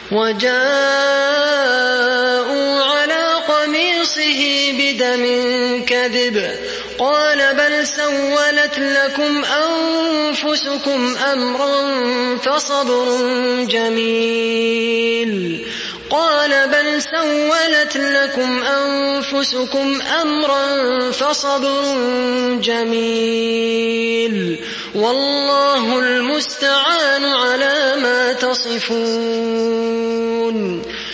وجاءوا على قميصه بدم كذب قال بل سولت لكم أنفسكم أمرا فصبر جميل والله المستعان على ما تصفون.